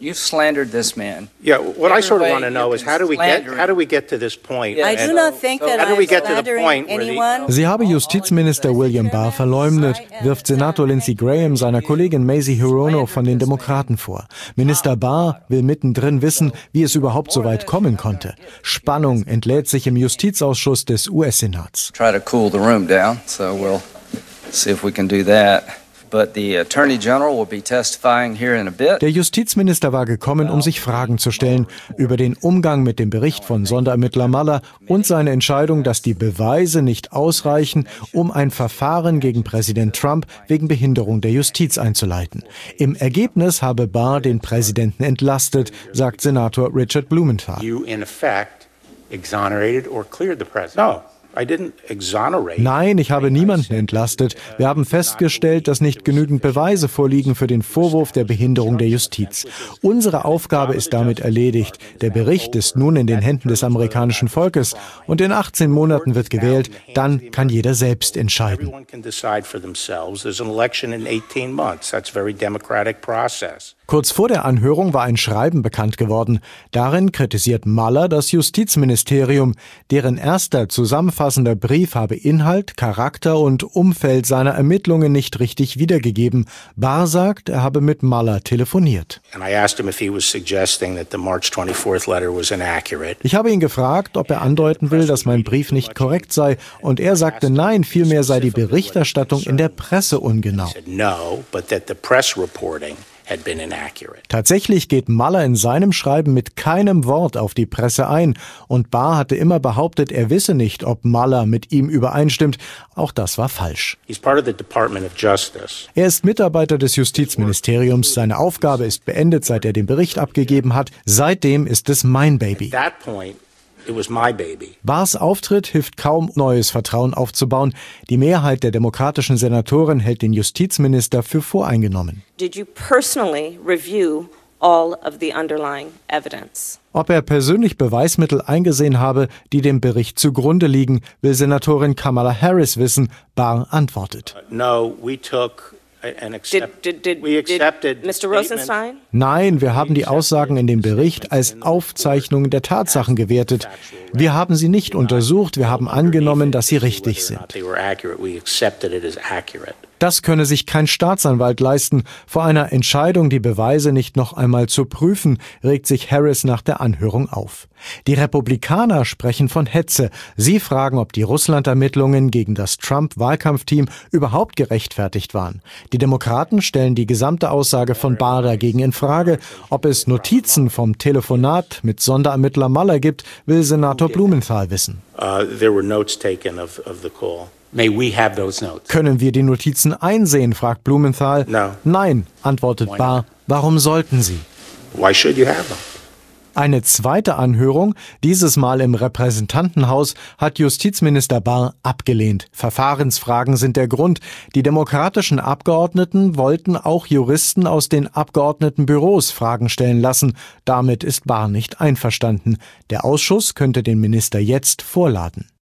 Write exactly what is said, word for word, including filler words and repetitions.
You've slandered this man. Yeah, what I sort of want to know is how do we get how do we get to this point? I do not think that I'm slandering anyone. Sie habe Justizminister William Barr verleumdet, wirft Senator Lindsey Graham seiner Kollegin Mazie Hirono von den Demokraten vor. Minister Barr will mittendrin wissen, wie es überhaupt so weit kommen konnte. Spannung entlädt sich im Justizausschuss des U S-Senats. Try to cool the room down, so we'll see if we can do that. But the Attorney General will be testifying here in a bit. Der Justizminister war gekommen, um sich Fragen zu stellen über den Umgang mit dem Bericht von Sonderermittler Mueller und seine Entscheidung, dass die Beweise nicht ausreichen, um ein Verfahren gegen Präsident Trump wegen Behinderung der Justiz einzuleiten. Im Ergebnis habe Barr den Präsidenten entlastet, sagt Senator Richard Blumenthal. You in effect exonerated or cleared the president. No. Nein, ich habe niemanden entlastet. Wir haben festgestellt, dass nicht genügend Beweise vorliegen für den Vorwurf der Behinderung der Justiz. Unsere Aufgabe ist damit erledigt. Der Bericht ist nun in den Händen des amerikanischen Volkes und in achtzehn Monaten wird gewählt. Dann kann jeder selbst entscheiden. Kurz vor der Anhörung war ein Schreiben bekannt geworden. Darin kritisiert Mueller das Justizministerium, deren erster zusammenfassender Brief habe Inhalt, Charakter und Umfeld seiner Ermittlungen nicht richtig wiedergegeben. Barr sagt, er habe mit Mueller telefoniert. Ich habe ihn gefragt, ob er andeuten will, dass mein Brief nicht korrekt sei, und er sagte nein, vielmehr sei die Berichterstattung in der Presse ungenau. Tatsächlich geht Mueller in seinem Schreiben mit keinem Wort auf die Presse ein, und Barr hatte immer behauptet, er wisse nicht, ob Mueller mit ihm übereinstimmt. Auch das war falsch. Er ist Mitarbeiter des Justizministeriums. Seine Aufgabe ist beendet, seit er den Bericht abgegeben hat. Seitdem ist es mein Baby. It was my baby. Barrs Auftritt hilft kaum, neues Vertrauen aufzubauen. Die Mehrheit der demokratischen Senatoren hält den Justizminister für voreingenommen. Did you personally review all of the underlying evidence? Ob er persönlich Beweismittel eingesehen habe, die dem Bericht zugrunde liegen, will Senatorin Kamala Harris wissen. Barr antwortet. No, we took Did, did, did, did Mister Rosenstein? Nein, wir haben die Aussagen in dem Bericht als Aufzeichnung der Tatsachen gewertet. Wir haben sie nicht untersucht, wir haben angenommen, dass sie richtig sind. Das könne sich kein Staatsanwalt leisten. Vor einer Entscheidung, die Beweise nicht noch einmal zu prüfen, regt sich Harris nach der Anhörung auf. Die Republikaner sprechen von Hetze. Sie fragen, ob die Russland-Ermittlungen gegen das Trump-Wahlkampfteam überhaupt gerechtfertigt waren. Die Demokraten stellen die gesamte Aussage von Barr dagegen in Frage. Ob es Notizen vom Telefonat mit Sonderermittler Mueller gibt, will Senator Blumenthal wissen. Uh, there were notes taken of, of the call. May we have those notes? Können wir die Notizen einsehen, fragt Blumenthal. No. Nein, antwortet Barr. Warum sollten sie? Why should you have them? Eine zweite Anhörung, dieses Mal im Repräsentantenhaus, hat Justizminister Barr abgelehnt. Verfahrensfragen sind der Grund. Die demokratischen Abgeordneten wollten auch Juristen aus den Abgeordnetenbüros Fragen stellen lassen. Damit ist Barr nicht einverstanden. Der Ausschuss könnte den Minister jetzt vorladen.